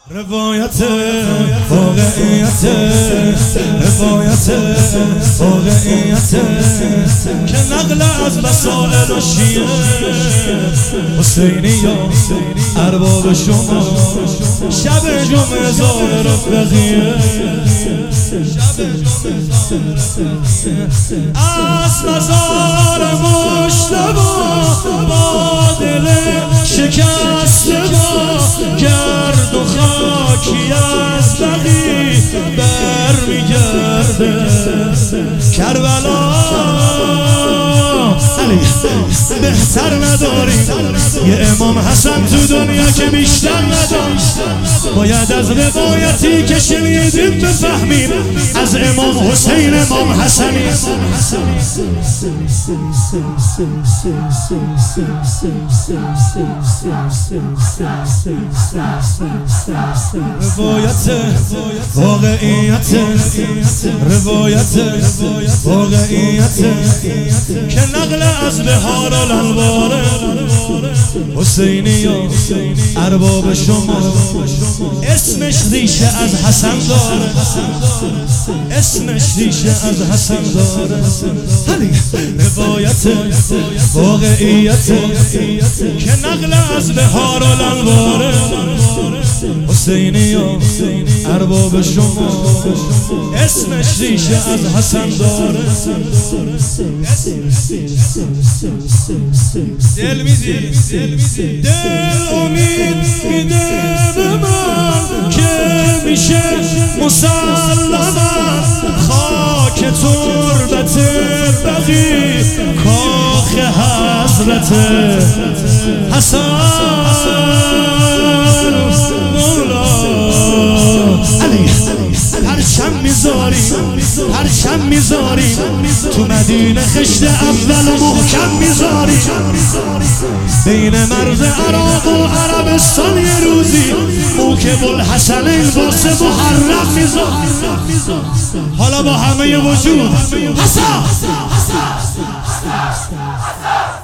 روایت واقعیت روایت واقعیت که نقل از مسائل و شیعه حسینی یا ارباب شما شب جمعه ظاهر بقیه از مزار مجتبی با دل شکسته با گرد و خاکی از بقی برمیگرده کربلا بهتر نداریم یه امام حسن تو دنیا که بیشتر نداریم. باید از روایتی که شنیدیم بفهمیم از امام حسین امام حسنی. روایت واقعیت روایت واقعیت که نقل از بهار الانوار حسینی یا ارباب شما اسمش ریشه از حسن داره اسمش ریشه از حسن داره. روایت واقعیت که نقل از بهار الانوار حسینی یا ارباب شما اسمش ریشه از حسن داره. دل میدی دل امید میده به من که میشه مسلما خاک تربت بقی کاخ حضرت حسن مولا علی. پرچم میذاری تو مدینه خشت اول و محکم میذاری بین مرز عراق و عربستان یه روزی موکب الحسنین واسه محرم میذاری. حالا با همه وجود حسن